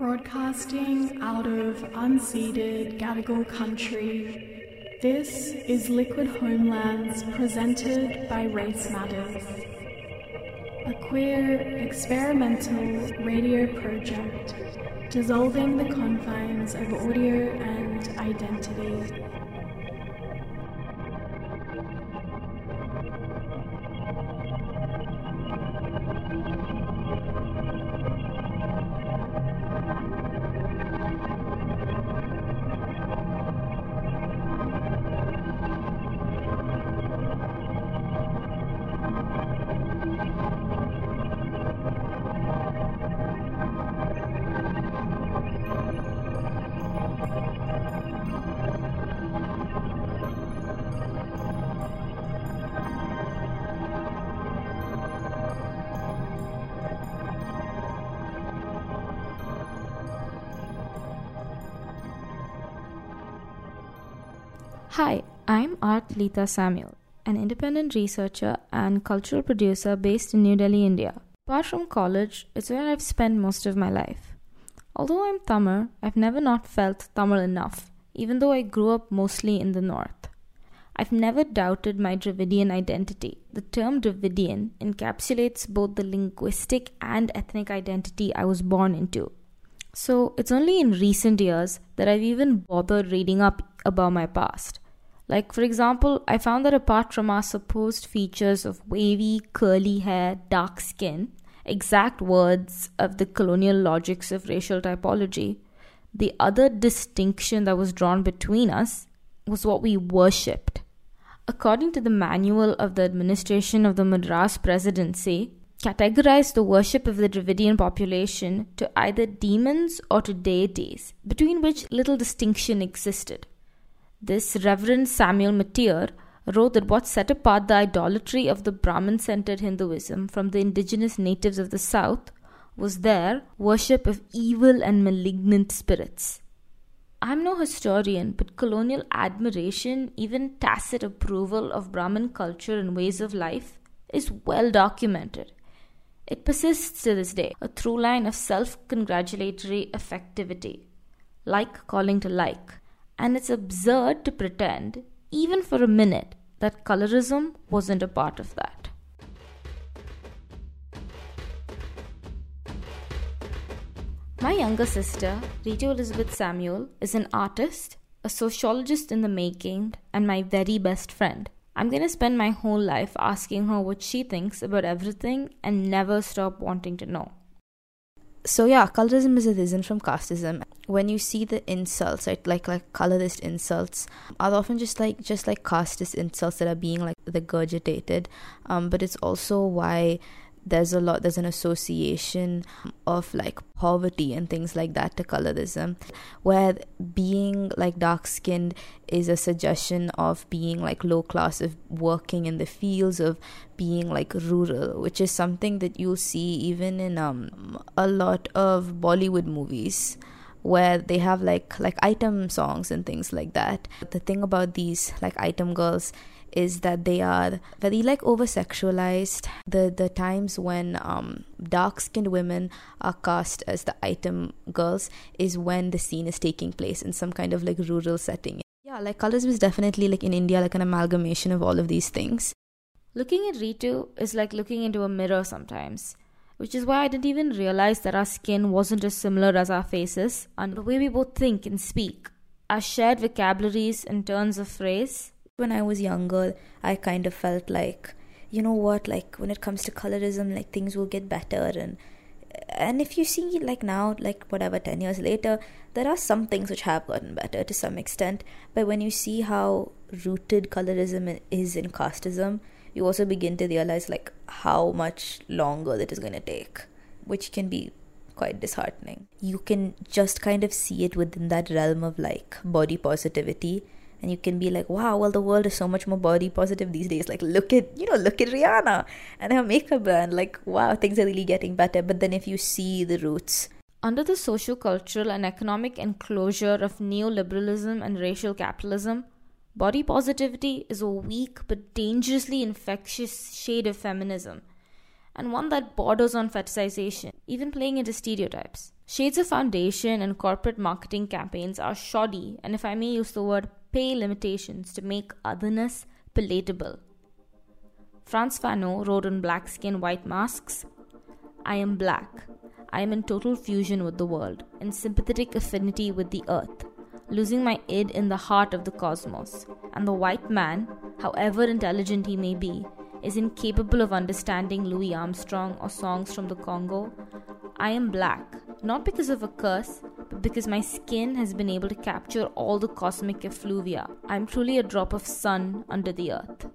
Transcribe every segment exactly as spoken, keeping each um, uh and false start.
Broadcasting out of unceded Gadigal country, this is Liquid Homelands presented by Race Matters, a queer experimental radio project dissolving the confines of audio and identity. Hi, I'm Art Leetha Samuel, an independent researcher and cultural producer based in New Delhi, India. Apart from college, it's where I've spent most of my life. Although I'm Tamil, I've never not felt Tamil enough, even though I grew up mostly in the north. I've never doubted my Dravidian identity. The term Dravidian encapsulates both the linguistic and ethnic identity I was born into. So it's only in recent years that I've even bothered reading up about my past. Like, for example, I found that apart from our supposed features of wavy, curly hair, dark skin, exact words of the colonial logics of racial typology, the other distinction that was drawn between us was what we worshipped. According to the manual of the administration of the Madras Presidency, categorized the worship of the Dravidian population to either demons or to deities, between which little distinction existed. This Reverend Samuel Mateer wrote that what set apart the idolatry of the Brahmin-centered Hinduism from the indigenous natives of the south was their worship of evil and malignant spirits. I'm no historian, but colonial admiration, even tacit approval of Brahmin culture and ways of life, is well documented. It persists to this day, a through line of self-congratulatory affectivity, like calling to like. And it's absurd to pretend, even for a minute, that colorism wasn't a part of that. My younger sister, Rita Elizabeth Samuel, is an artist, a sociologist in the making, and my very best friend. I'm going to spend my whole life asking her what she thinks about everything and never stop wanting to know. So yeah, colorism is a reason from casteism. When you see the insults, right, like like colorist insults, are often just like just like casteist insults that are being like regurgitated. Um, but it's also why there's a lot there's an association of like poverty and things like that to colorism, where being like dark skinned is a suggestion of being like low class, of working in the fields, of being like rural, which is something that you'll see even in um a lot of Bollywood movies, where they have like like item songs and things like that. The thing about these like item girls is that they are very like over sexualized. The the times when um dark skinned women are cast as the item girls is when the scene is taking place in some kind of like rural setting. Yeah, like colorism is definitely like in India like an amalgamation of all of these things. Looking at Ritu is like looking into a mirror sometimes, which is why I didn't even realize that our skin wasn't as similar as our faces, and the way we both think and speak, our shared vocabularies and turns of phrase. When I was younger, I kind of felt like, you know what, like when it comes to colorism, like things will get better. And and if you see like now, like whatever, ten years later, there are some things which have gotten better to some extent. But when you see how rooted colorism is in casteism, you also begin to realize like how much longer that is going to take, which can be quite disheartening. You can just kind of see it within that realm of like body positivity. And you can be like, wow, well, the world is so much more body positive these days. Like, look at, you know, look at Rihanna and her makeup brand. Like, wow, things are really getting better. But then if you see the roots. Under the socio-cultural and economic enclosure of neoliberalism and racial capitalism, body positivity is a weak but dangerously infectious shade of feminism, and one that borders on fetishization, even playing into stereotypes. Shades of foundation and corporate marketing campaigns are shoddy, and if I may use the word, pay limitations to make otherness palatable. Frantz Fanon wrote on Black Skin, White Masks, "I am black. I am in total fusion with the world, in sympathetic affinity with the earth, losing my id in the heart of the cosmos. And the white man, however intelligent he may be, is incapable of understanding Louis Armstrong or songs from the Congo. I am black, not because of a curse, but because my skin has been able to capture all the cosmic effluvia. I am truly a drop of sun under the earth."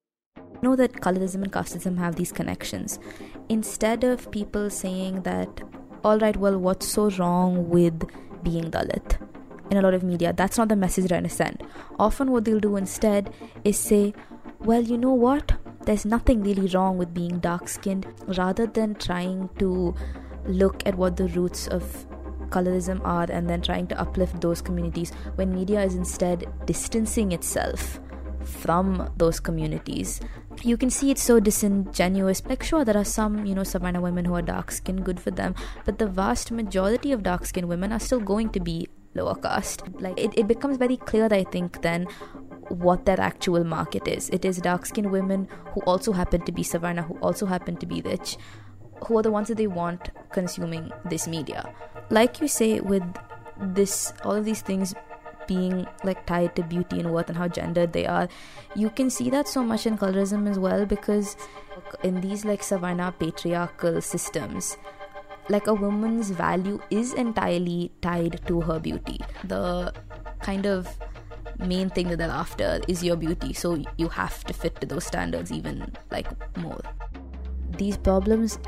I know that colorism and casteism have these connections. Instead of people saying that, alright, well, what's so wrong with being Dalit? In a lot of media, that's not the message they're going to send. Often what they'll do instead is say, well, you know what? There's nothing really wrong with being dark-skinned, rather than trying to look at what the roots of colorism are and then trying to uplift those communities, when media is instead distancing itself from those communities. You can see it's so disingenuous. Like, sure, there are some, you know, Savannah women who are dark-skinned, good for them, but the vast majority of dark-skinned women are still going to be lower caste. Like, it, it becomes very clear, I think, then what their actual market is. It is dark-skinned women who also happen to be Savannah, who also happen to be rich, who are the ones that they want consuming this media. Like you say, with this, all of these things being like tied to beauty and worth and how gendered they are, you can see that so much in colorism as well, because in these like Savannah patriarchal systems, like a woman's value is entirely tied to her beauty. The kind of main thing that they're after is your beauty, so you have to fit to those standards even like more. These problems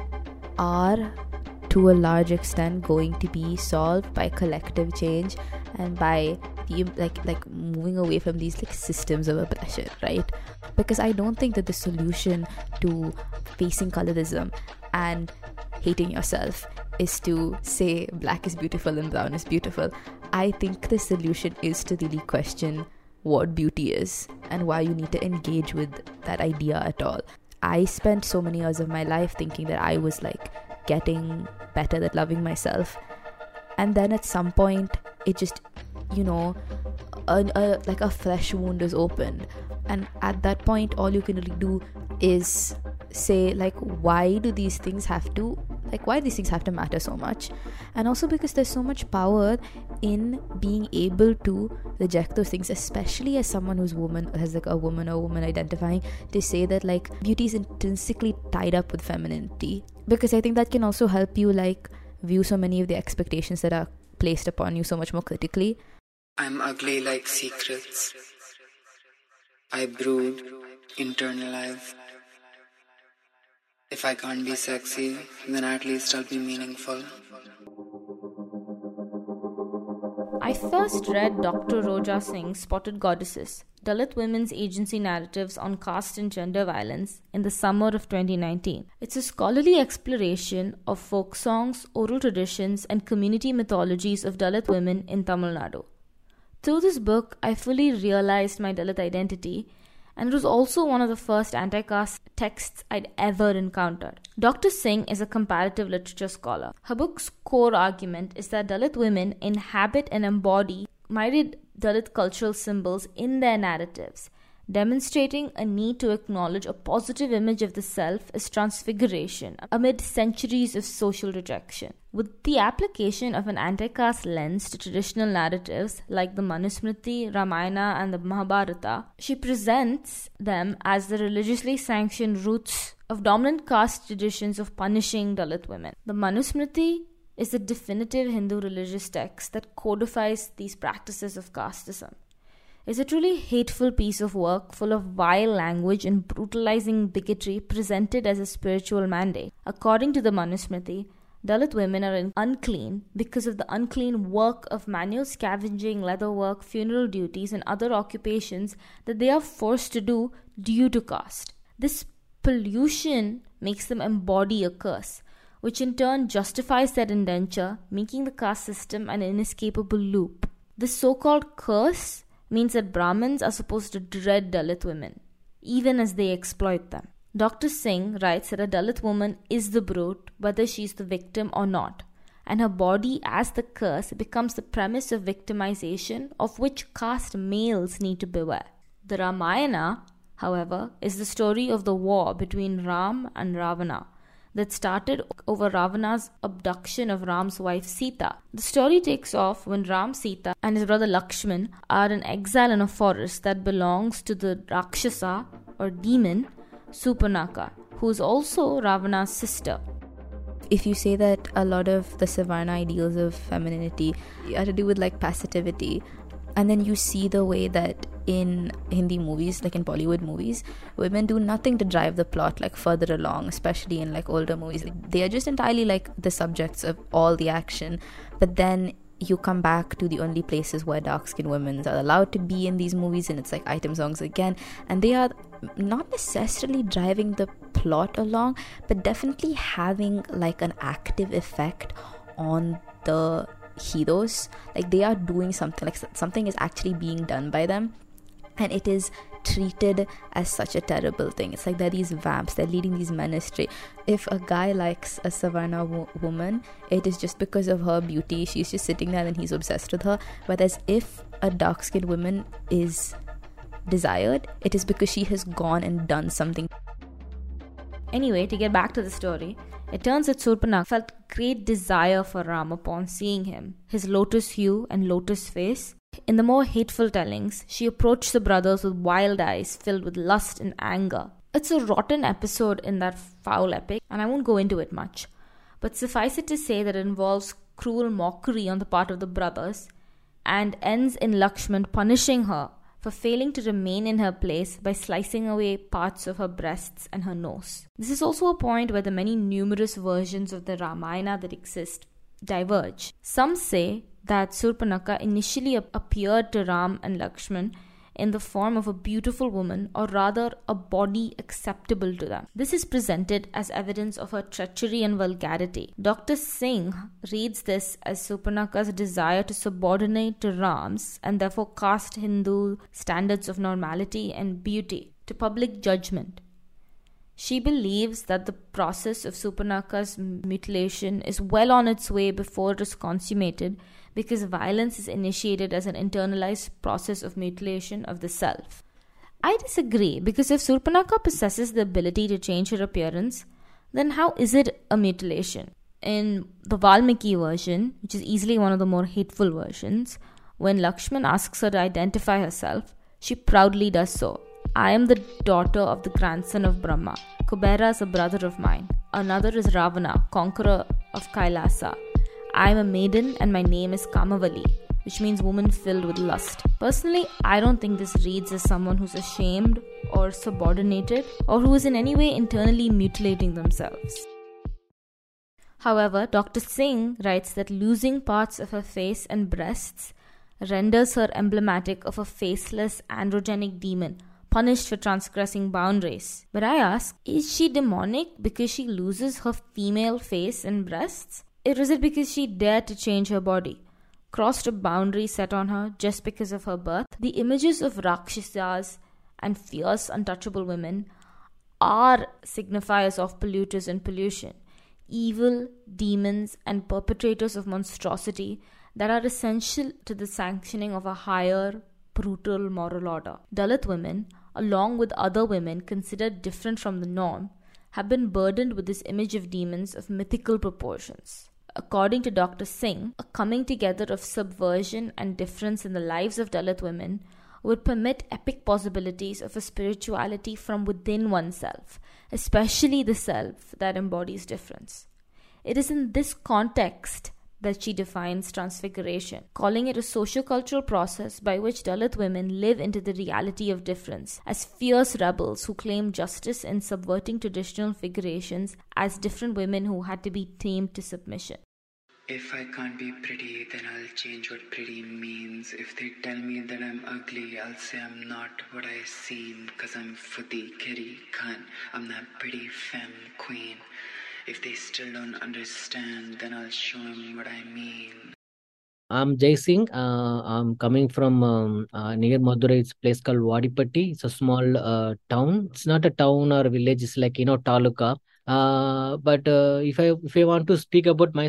are to a large extent going to be solved by collective change and by like like moving away from these like systems of oppression, right? Because I don't think that the solution to facing colorism and hating yourself is to say black is beautiful and brown is beautiful. I think the solution is to really question what beauty is and why you need to engage with that idea at all. I spent so many years of my life thinking that I was like getting better at loving myself, and then at some point it just, you know, a, a, like a fresh wound is opened, and at that point all you can really do is say like, why do these things have to like why these things have to matter so much? And also because there's so much power in being able to reject those things, especially as someone who's woman, has like a woman or woman identifying, to say that like beauty is intrinsically tied up with femininity, because I think that can also help you like view so many of the expectations that are placed upon you so much more critically. I'm ugly like secrets. I brood, internalize. If I can't be sexy, then at least I'll be meaningful. I first read Doctor Roja Singh's Spotted Goddesses, Dalit Women's Agency Narratives on Caste and Gender Violence, in the summer of twenty nineteen. It's a scholarly exploration of folk songs, oral traditions, and community mythologies of Dalit women in Tamil Nadu. Through this book, I fully realized my Dalit identity, and it was also one of the first anti-caste texts I'd ever encountered. Doctor Singh is a comparative literature scholar. Her book's core argument is that Dalit women inhabit and embody myriad Dalit cultural symbols in their narratives, demonstrating a need to acknowledge a positive image of the self as transfiguration amid centuries of social rejection. With the application of an anti-caste lens to traditional narratives like the Manusmriti, Ramayana, and the Mahabharata, she presents them as the religiously sanctioned roots of dominant caste traditions of punishing Dalit women. The Manusmriti is the definitive Hindu religious text that codifies these practices of casteism. It's a truly hateful piece of work full of vile language and brutalizing bigotry presented as a spiritual mandate. According to the Manusmriti, Dalit women are unclean because of the unclean work of manual scavenging, leather work, funeral duties, and other occupations that they are forced to do due to caste. This pollution makes them embody a curse, which in turn justifies their indenture, making the caste system an inescapable loop. This so-called curse means that Brahmins are supposed to dread Dalit women, even as they exploit them. Doctor Singh writes that a Dalit woman is the brute, whether she's the victim or not, and her body as the curse becomes the premise of victimization of which caste males need to beware. The Ramayana, however, is the story of the war between Ram and Ravana that started over Ravana's abduction of Ram's wife Sita. The story takes off when Ram, Sita, and his brother Lakshman are in exile in a forest that belongs to the Rakshasa or demon Surpanakha, who is also Ravana's sister. If you say that a lot of the Savarna ideals of femininity are to do with like passivity, and then you see the way that in Hindi movies, like in Bollywood movies, women do nothing to drive the plot like further along, especially in like older movies. They are just entirely like the subjects of all the action. But then you come back to the only places where dark-skinned women are allowed to be in these movies, and it's like item songs again, and they are not necessarily driving the plot along, but definitely having like an active effect on the heroes. Like they are doing something, like something is actually being done by them, and it is treated as such a terrible thing. It's like they're these vamps, they're leading these men astray. If a guy likes a Savarna wo- woman, it is just because of her beauty. She's just sitting there and he's obsessed with her. Whereas if a dark-skinned woman is desired, it is because she has gone and done something. Anyway, to get back to the story, it turns out Surpanakha felt great desire for Ram upon seeing him, his lotus hue and lotus face. In the more hateful tellings, she approached the brothers with wild eyes filled with lust and anger. It's a rotten episode in that foul epic, and I won't go into it much. But suffice it to say that it involves cruel mockery on the part of the brothers and ends in Lakshman punishing her for failing to remain in her place by slicing away parts of her breasts and her nose. This is also a point where the many numerous versions of the Ramayana that exist diverge. Some say that Surpanakha initially appeared to Ram and Lakshman in the form of a beautiful woman, or rather a body acceptable to them. This is presented as evidence of her treachery and vulgarity. Doctor Singh reads this as Surpanakha's desire to subordinate to Ram's and therefore cast Hindu standards of normality and beauty to public judgment. She believes that the process of Surpanakha's mutilation is well on its way before it is consummated, because violence is initiated as an internalized process of mutilation of the self. I disagree, because if Surpanakha possesses the ability to change her appearance, then how is it a mutilation? In the Valmiki version, which is easily one of the more hateful versions, when Lakshman asks her to identify herself, she proudly does so. I am the daughter of the grandson of Brahma. Kubera is a brother of mine. Another is Ravana, conqueror of Kailasa. I am a maiden and my name is Kamavali, which means woman filled with lust. Personally, I don't think this reads as someone who's ashamed or subordinated or who is in any way internally mutilating themselves. However, Doctor Singh writes that losing parts of her face and breasts renders her emblematic of a faceless androgenic demon punished for transgressing boundaries. But I ask, is she demonic because she loses her female face and breasts? Or is it because she dared to change her body, crossed a boundary set on her just because of her birth? The images of Rakshasas and fierce, untouchable women are signifiers of polluters and pollution, evil demons and perpetrators of monstrosity that are essential to the sanctioning of a higher, brutal moral order. Dalit women, along with other women considered different from the norm, have been burdened with this image of demons of mythical proportions. According to Doctor Singh, a coming together of subversion and difference in the lives of Dalit women would permit epic possibilities of a spirituality from within oneself, especially the self that embodies difference. It is in this context that she defines transfiguration, calling it a socio-cultural process by which Dalit women live into the reality of difference as fierce rebels who claim justice in subverting traditional figurations as different women who had to be tamed to submission. If I can't be pretty, then I'll change what pretty means. If they tell me that I'm ugly, I'll say I'm not what I seem, cause I'm Futi Kiri Khan. I'm that pretty femme queen. If they still don't understand, then I'll show them what I mean. I'm Jai Singh. Uh, I'm coming from um, uh, near Madurai. It's a place called Wadipatti. It's a small uh, town. It's not a town or a village. It's like, you know, taluka. Uh, but uh, if I if I want to speak about myself,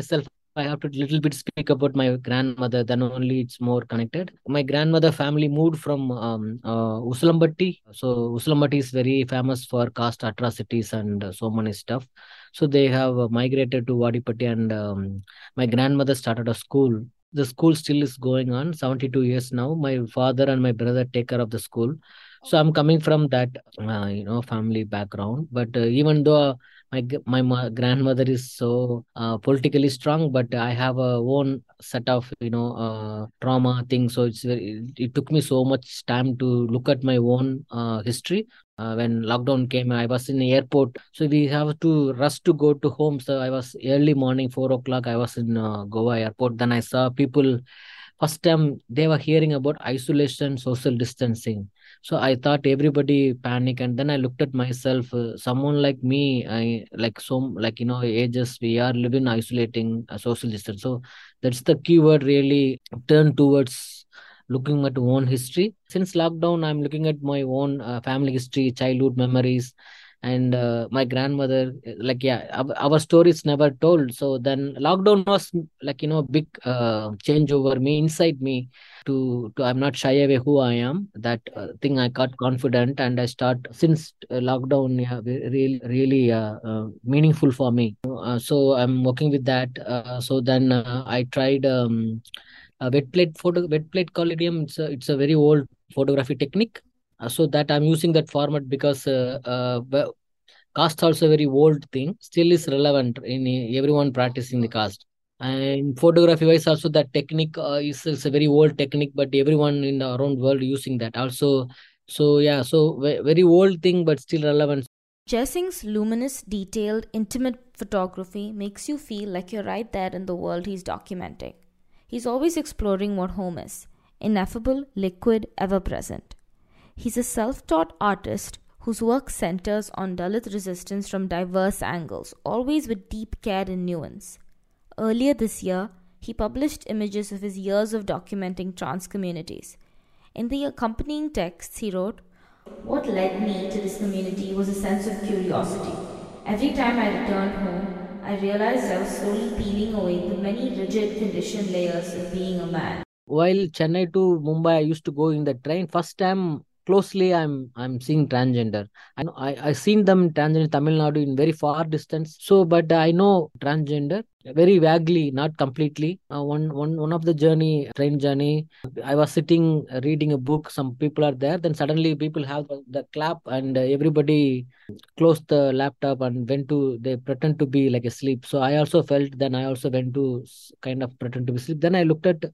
I have to little bit speak about my grandmother, then only it's more connected. My grandmother family moved from um, uh, Usulambatti. So Usulambatti is very famous for caste atrocities and uh, so many stuff. So they have uh, migrated to Wadipatti, and um, my grandmother started a school. The school still is going on, seventy-two years now. My father and my brother take care of the school. So I'm coming from that, uh, you know, family background. But uh, even though my g- my ma- grandmother is so uh, politically strong, but I have a own set of, you know, uh, trauma things. So it's very, it, it took me so much time to look at my own uh, history. Uh, when lockdown came, I was in the airport, so we have to rush to go to home. So I was early morning, four o'clock, I was in uh, Goa airport. Then I saw people, first time they were hearing about isolation, social distancing. So I thought everybody panic, and then I looked at myself. Uh, someone like me, I like so like, you know, ages, we are living isolating, uh, social distance. So that's the keyword really turn towards looking at own history. Since lockdown, I'm looking at my own uh, family history, childhood memories, and uh, my grandmother. uh, Like, yeah, our, our stories never told. So then lockdown was mm, like, you know, big uh, change over me, inside me, to to I'm not shy away who I am. That uh, thing I got confident, and I start since uh, lockdown. Yeah, ve- really really uh, uh, meaningful for me. Uh, so I'm working with that. Uh, so then uh, I tried um, a wet plate photo, wet plate collidium. It's a, it's a very old photography technique. Uh, so that I'm using that format because uh, uh, well, cast also very old thing, still is relevant in uh, everyone practicing the cast. And photography wise also, that technique uh, is, is a very old technique, but everyone in the around world using that also. So yeah, so ve- very old thing but still relevant. Jaising's luminous, detailed, intimate photography makes you feel like you're right there in the world he's documenting. He's always exploring what home is: ineffable, liquid, ever present. He's a self taught artist whose work centers on Dalit resistance from diverse angles, always with deep care and nuance. Earlier this year, he published images of his years of documenting trans communities. In the accompanying texts, he wrote, "What led me to this community was a sense of curiosity. Every time I returned home, I realized I was slowly peeling away the many rigid conditioned layers of being a man." While Chennai to Mumbai, I used to go in the train. First time closely, I'm I'm seeing transgender. I know I I seen them transgender in Tamil Nadu in very far distance. So, but I know transgender very vaguely, not completely. Uh, one one one of the journey, train journey, I was sitting uh, reading a book. Some people are there. Then suddenly people have the, the clap, and uh, everybody closed the laptop and went to, they pretend to be like asleep. So I also felt, then I also went to s- kind of pretend to be asleep. Then I looked at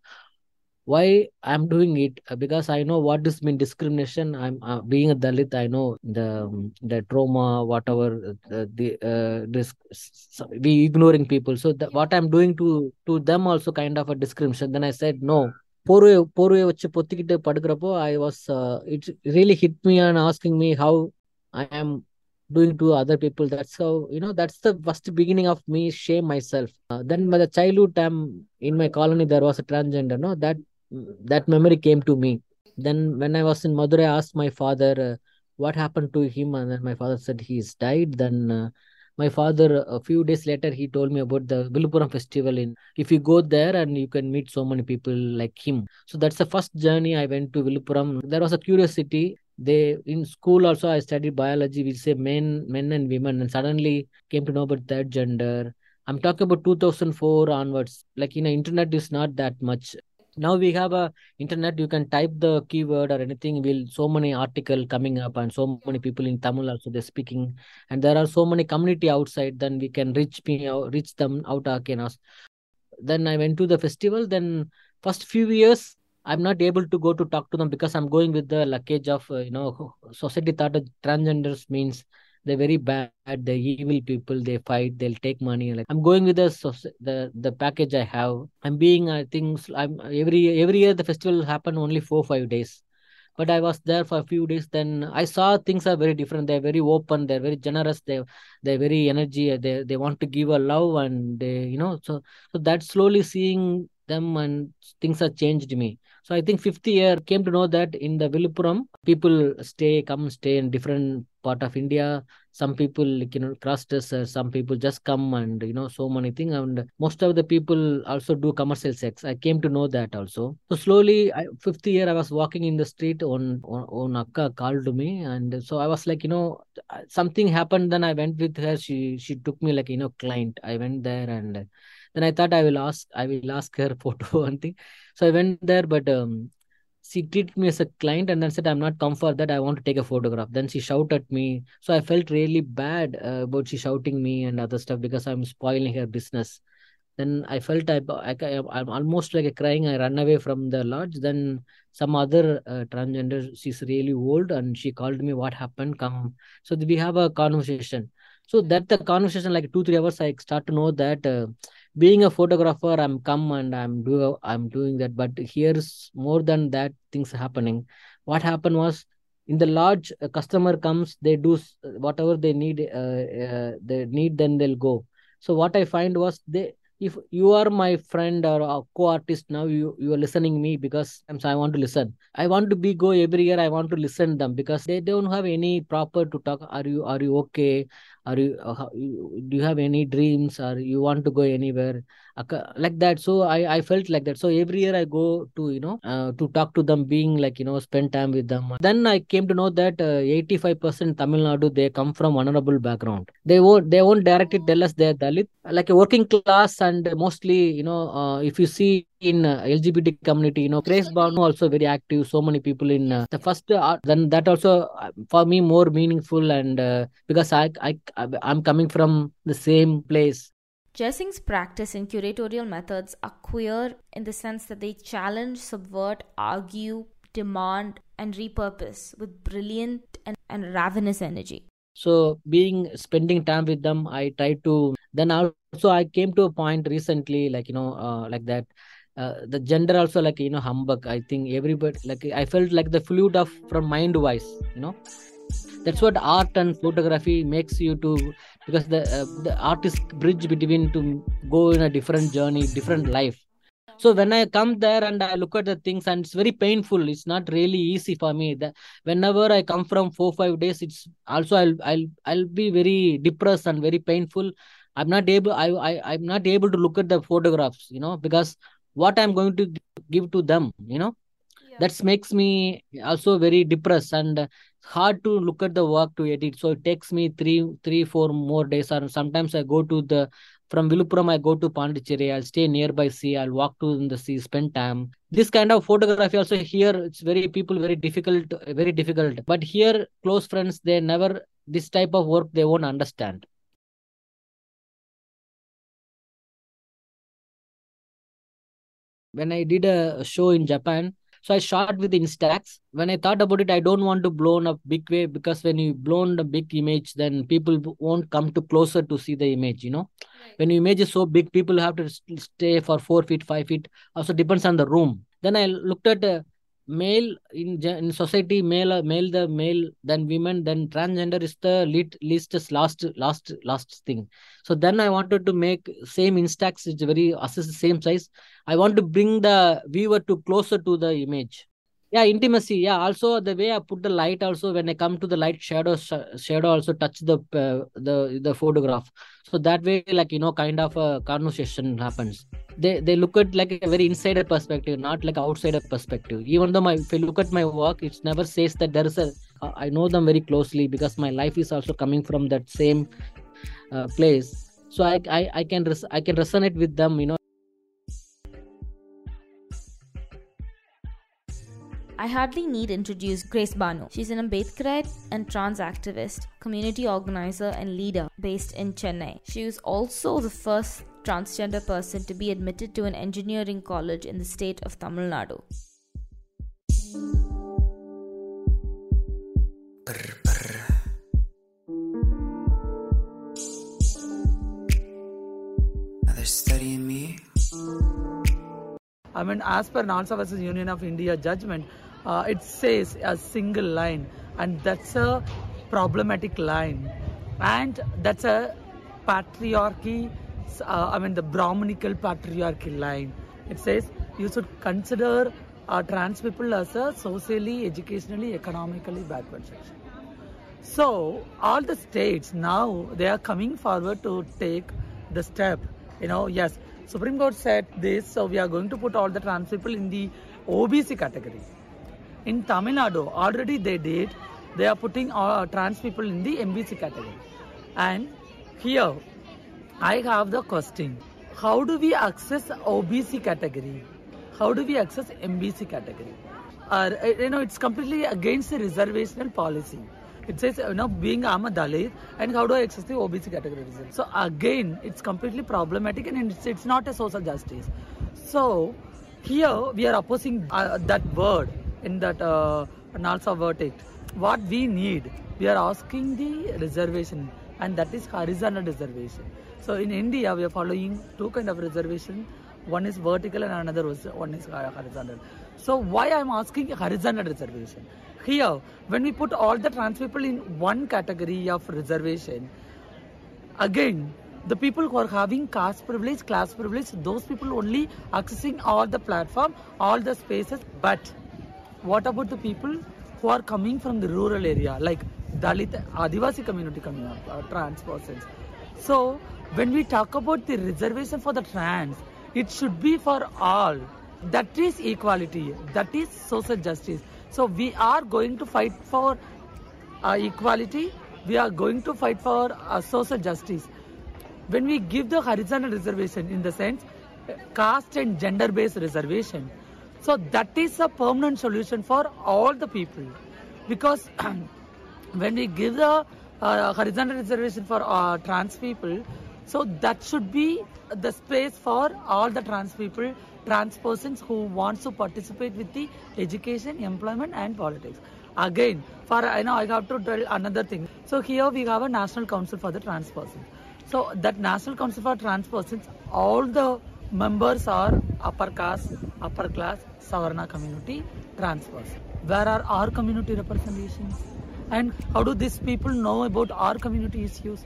why I'm doing it, uh, because I know what this mean discrimination. I'm uh, being a Dalit. I know the um, the trauma, whatever uh, the uh, this s- we ignoring people. So that what I'm doing to to them also kind of a discrimination. Then I said no. போர்வை போர்வையை வச்சு பொத்திக்கிட்டு படுக்கிறப்போ I was uh, it really hit me and asking me how I am doing to other people. That's how, you know, that's the first beginning of me shame myself. Uh, then by the childhood time in my colony there was a transgender. No, that that memory came to me. Then when I was in Madurai, I asked my father uh, what happened to him, and then my father said he's died. Then uh, my father, a few days later, he told me about the Viluppuram festival. In if you go there and you can meet so many people like him. So that's the first journey I went to Viluppuram. There was a curiosity. They in school also I studied biology. We say men, men and women, and suddenly came to know about third gender. I'm talking about two thousand four onwards. Like, you know, internet is not that much. Now we have a internet, you can type the keyword or anything, will so many article coming up, and so many people in Tamil also they're speaking, and there are so many community outside, then we can reach me out, reach them out again. Then I went to the festival. Then first few years I'm not able to go to talk to them because I'm going with the luggage of uh, you know society thought that transgenders means they're very bad, the evil people, they fight, they'll take money. Like, I'm going with the soc- the the package I have. I'm being, I think s- I'm every every year the festival happen only four five days, but I was there for a few days. Then I saw things are very different. They're very open. They're very generous. They they're very energy. They they want to give a love, and they, you know, so so that slowly seeing them, and things have changed me. So I think fifth year came to know that in the Viluppuram people stay come stay in different part of India. some people, like, you know, cross dressers, some people just come and, you know, so many things. And most of the people also do commercial sex. I came to know that also. So slowly, I, fifth year, I was walking in the street, on, on, on Akka called to me. And so I was like, you know, something happened. Then I went with her. She, she took me like, you know, client. I went there, and then I thought I will ask, I will ask her photo and thing. So I went there, but um, she treated me as a client and then said, I'm not come for that. I want to take a photograph. Then she shouted at me. So I felt really bad uh, about she shouting me and other stuff because I'm spoiling her business. Then I felt I, I, I'm almost like a crying. I ran away from the lodge. Then some other uh, transgender, she's really old, and she called me, what happened? Come. So we have a conversation. So that the conversation, like two, three hours, I start to know that uh, being a photographer, I'm come and I'm do I'm doing that. But here's more than that things happening. What happened was, in the lodge, a customer comes, they do whatever they need, uh, uh, they need, then they'll go. So what I find was, they, if you are my friend or a co-artist, now you you are listening me because I'm so I want to listen. I want to be go every year. I want to listen them because they don't have any proper to talk. Are you are you okay? Are you, uh, do you have any dreams, or you want to go anywhere like that? So I, I felt like that. So every year I go to, you know, uh, to talk to them, being like, you know, spend time with them. Then I came to know that uh, eighty-five percent Tamil Nadu, they come from vulnerable background. They won't, they won't directly tell us they're Dalit, like a working class. And mostly, you know, uh, if you see in uh, L G B T community, you know, Grace Banu also very active. So many people in uh, the first, uh, then that also uh, for me more meaningful. And uh, because I, I, I'm coming from the same place. Jessing's practice and curatorial methods are queer in the sense that they challenge, subvert, argue, demand, and repurpose with brilliant and, and ravenous energy. So being spending time with them, I try to, then also I came to a point recently, like, you know, uh, like that, uh, the gender also, like, you know, humbug. I think everybody, like, I felt like the fluid of from mind wise, you know. That's what art and photography makes you to, because the uh, the artist bridge between to go in a different journey, different life. So when I come there and I look at the things, and it's very painful. It's not really easy for me. That whenever I come from four five days, it's also I'll I'll I'll be very depressed and very painful. I'm not able. I I I'm not able to look at the photographs, you know, because what I'm going to give to them, you know. That makes me also very depressed and hard to look at the work to edit. So it takes me three, three, four more days. Or sometimes I go to the, from Viluppuram, I go to Pondicherry. I'll stay nearby sea. I'll walk to the sea, spend time. This kind of photography also here, it's very people, very difficult, very difficult. But here, close friends, they never, this type of work, they won't understand. When I did a show in Japan, so I shot with Instax. When I thought about it, I don't want to blow in a big way, because when you blow a big image, then people won't come to closer to see the image, you know. Right. When your image is so big, people have to stay for four feet, five feet. Also depends on the room. Then I looked at uh, male in in society, male, male the male, then women, then transgender is the least, least last, last, last thing. So then I wanted to make same Instax, it's very assess the same size. I want to bring the viewer to closer to the image. Yeah, intimacy. Yeah, also the way I put the light. Also, when I come to the light, shadow, sh- shadow also touch the uh, the the photograph. So that way, like, you know, kind of a conversation happens. They they look at like a very insider perspective, not like outsider perspective. Even though my if you look at my work, it never says that there is a. Uh, I know them very closely because my life is also coming from that same uh, place. So I I I can res- I can resonate with them, you know. I hardly need introduce Grace Banu. She's an Ambedkarite and trans activist, community organizer and leader based in Chennai. She was also the first transgender person to be admitted to an engineering college in the state of Tamil Nadu. Brr, brr. Now they're studying me. I mean, as per NASA versus Union of India judgment, uh, it says a single line, and that's a problematic line, and that's a patriarchy, uh, I mean the Brahminical patriarchy line. It says you should consider uh, trans people as a socially, educationally, economically backward section. So all the states now, they are coming forward to take the step. You know, yes, Supreme Court said this, so we are going to put all the trans people in the O B C category. In Tamil Nadu, already they did. They are putting all trans people in the M B C category. And here, I have the question. How do we access O B C category? How do we access M B C category? Uh, you know, it's completely against the reservational policy. It says, you know, being I'm a Dalit, and how do I access the O B C category? So again, it's completely problematic, and it's, it's not a social justice. So here we are opposing uh, that word in that uh, NALSA verdict. What we need, we are asking the reservation, and that is horizontal reservation. So in India, we are following two kind of reservation. One is vertical and another one is horizontal. So why I am asking horizontal reservation? Here, when we put all the trans people in one category of reservation, again, the people who are having caste privilege, class privilege, those people only accessing all the platform, all the spaces. But what about the people who are coming from the rural area, like Dalit, Adivasi community coming up, uh, trans persons? So when we talk about the reservation for the trans, it should be for all. That is equality. That is social justice. So we are going to fight for uh, equality. We are going to fight for uh, social justice. When we give the horizontal reservation, in the sense, caste and gender-based reservation, so that is a permanent solution for all the people. Because when we give the uh, horizontal reservation for uh, trans people, so that should be the space for all the trans people, trans persons who want to participate with the education, employment and politics. Again, for I know I have to tell another thing. So here we have a National Council for the Trans Persons. So that National Council for Trans Persons, all the members are upper caste, upper class, Savarna community, trans person. Where are our community representations? And how do these people know about our community issues?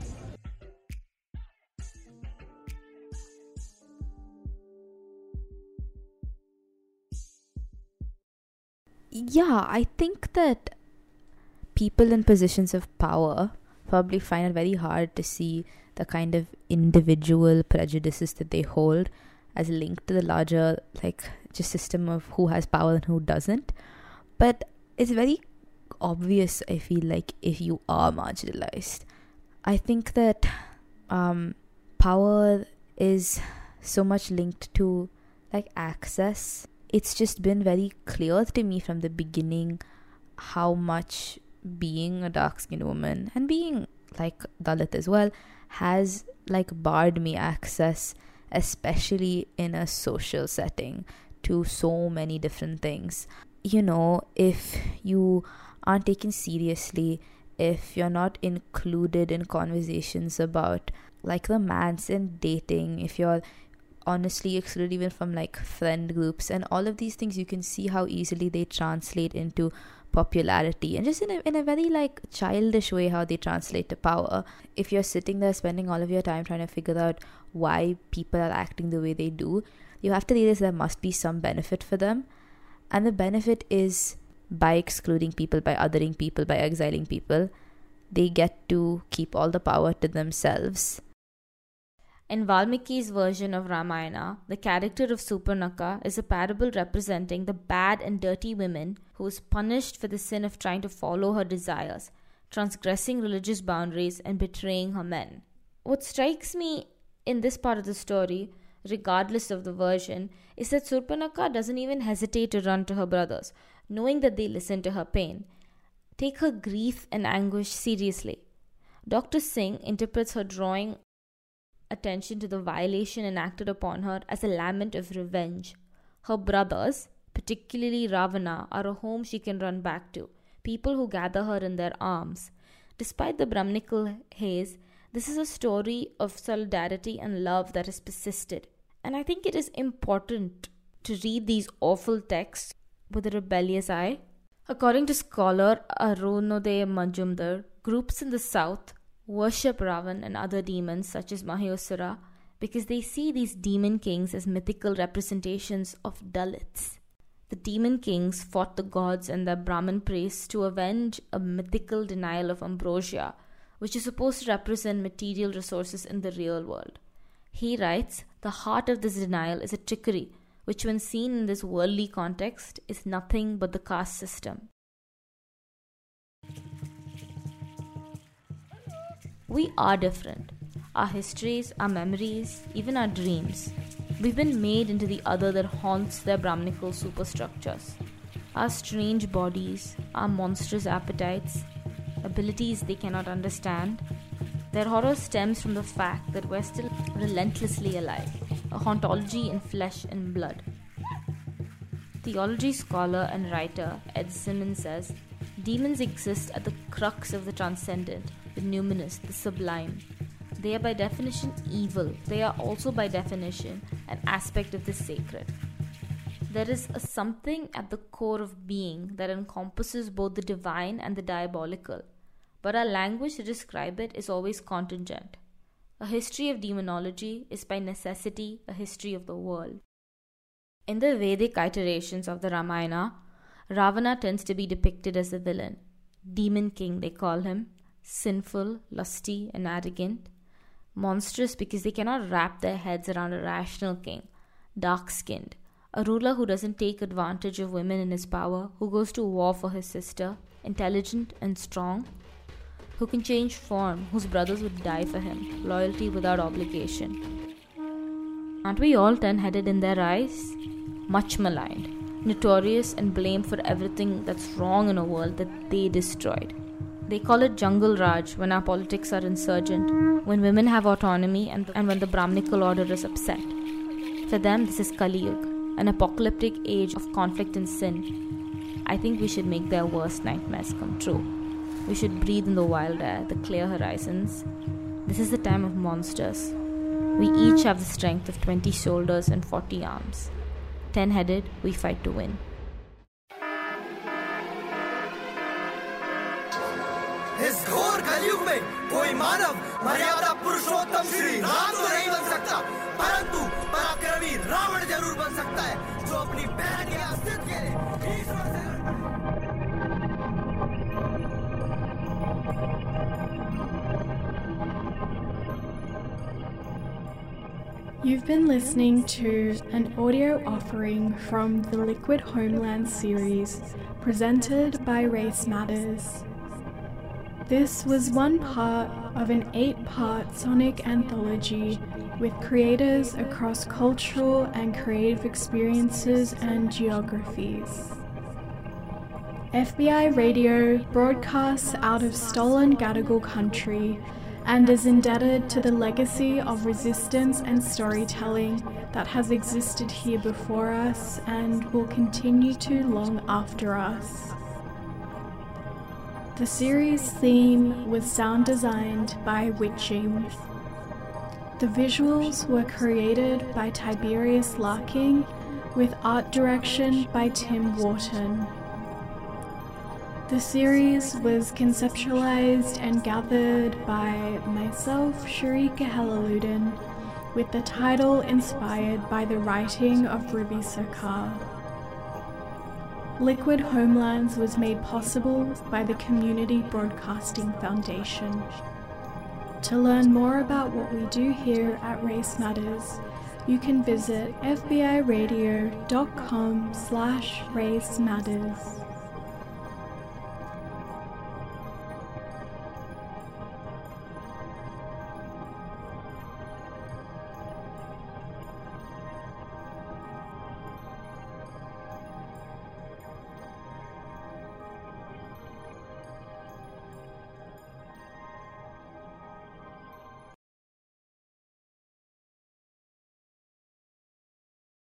Yeah, I think that people in positions of power probably find it very hard to see the kind of individual prejudices that they hold as linked to the larger, like, just system of who has power and who doesn't. But it's very obvious, I feel like, if you are marginalized. I think that um, power is so much linked to, like, access. It's just been very clear to me from the beginning how much being a dark-skinned woman and being, like, Dalit as well has, like, barred me access, especially in a social setting, to so many different things. You know, if you aren't taken seriously, if you're not included in conversations about, like, romance and dating, if you're honestly excluded even from, like, friend groups and all of these things, you can see how easily they translate into popularity, and just in a, in a very, like, childish way how they translate to power. If you're sitting there spending all of your time trying to figure out why people are acting the way they do, you have to realize there must be some benefit for them, and the benefit is by excluding people, by othering people, by exiling people, they get to keep all the power to themselves. In Valmiki's version of Ramayana, the character of Surpanakha is a parable representing the bad and dirty woman who is punished for the sin of trying to follow her desires, transgressing religious boundaries and betraying her men. What strikes me in this part of the story, regardless of the version, is that Surpanakha doesn't even hesitate to run to her brothers, knowing that they listen to her pain. Take her grief and anguish seriously. Doctor Singh interprets her drawing attention to the violation enacted upon her as a lament of revenge. Her brothers, particularly Ravana, are a home she can run back to, people who gather her in their arms. Despite the Brahminical haze, this is a story of solidarity and love that has persisted. And I think it is important to read these awful texts with a rebellious eye. According to scholar Arunodaya Majumdar, groups in the south worship Ravan and other demons such as Mahayasura because they see these demon kings as mythical representations of Dalits. the demon kings fought the gods and their Brahmin priests to avenge a mythical denial of ambrosia, which is supposed to represent material resources in the real world. He writes, the heart of this denial is a trickery, which when seen in this worldly context is nothing but the caste system. We are different. Our histories, our memories, even our dreams. We've been made into the other that haunts their Brahminical superstructures. Our strange bodies, our monstrous appetites, abilities they cannot understand. Their horror stems from the fact that we're still relentlessly alive, a hauntology in flesh and blood. Theology scholar and writer Ed Simmons says, demons exist at the crux of the transcendent, the numinous, the sublime. They are by definition evil. They are also by definition an aspect of the sacred. There is a something at the core of being that encompasses both the divine and the diabolical, but our language to describe it is always contingent. A history of demonology is by necessity a history of the world. In the Vedic iterations of the Ramayana, Ravana tends to be depicted as the villain. Demon king, they call him. Sinful, lusty, and arrogant. Monstrous because they cannot wrap their heads around a rational king. Dark-skinned. A ruler who doesn't take advantage of women in his power, who goes to war for his sister. Intelligent and strong. Who can change form, whose brothers would die for him. Loyalty without obligation. Aren't we all ten-headed in their eyes? Much maligned. Notorious and blamed for everything that's wrong in a world that they destroyed. They call it Jungle Raj when our politics are insurgent, when women have autonomy and, and when the Brahminical order is upset. For them, this is Kali Yuga, an apocalyptic age of conflict and sin. I think we should make their worst nightmares come true. We should breathe in the wild air, the clear horizons. This is the time of monsters. We each have the strength of twenty shoulders and forty arms. Ten-headed, we fight to win. इस घोर कलयुग में कोई मानव मर्यादा पुरुषोत्तम श्री राम तो नहीं बन सकता, परंतु पराक्रमी रावण जरूर बन सकता है, जो अपनी बहन के अस्तित्व के लिए ईश्वर से You've been listening to an audio offering from the Liquid Homeland series presented by Race Matters. This was one part of an eight-part sonic anthology with creators across cultural and creative experiences and geographies. F B I Radio broadcasts out of stolen Gadigal country and is indebted to the legacy of resistance and storytelling that has existed here before us and will continue to long after us. The series theme was sound designed by Witching. The visuals were created by Tiberius Larking with art direction by Tim Wharton. The series was conceptualized and gathered by myself, Sharika Helaludin, with the title inspired by the writing of Ruby Sarkar. Liquid Homelands was made possible by the Community Broadcasting Foundation. To learn more about what we do here at Race Matters, you can visit f b i radio dot com slash race matters.